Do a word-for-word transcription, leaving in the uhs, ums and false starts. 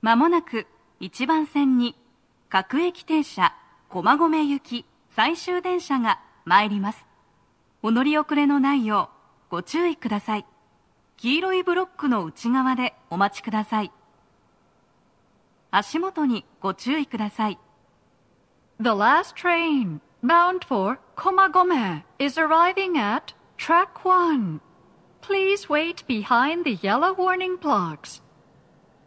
まもなくいちばん線に各駅停車駒込行き最終電車が参ります。お乗り遅れのないようご注意ください。黄色いブロックの内側でお待ちください。足元にご注意ください。 The last train bound for Komagome is arriving at track one. Please wait behind the yellow warning blocks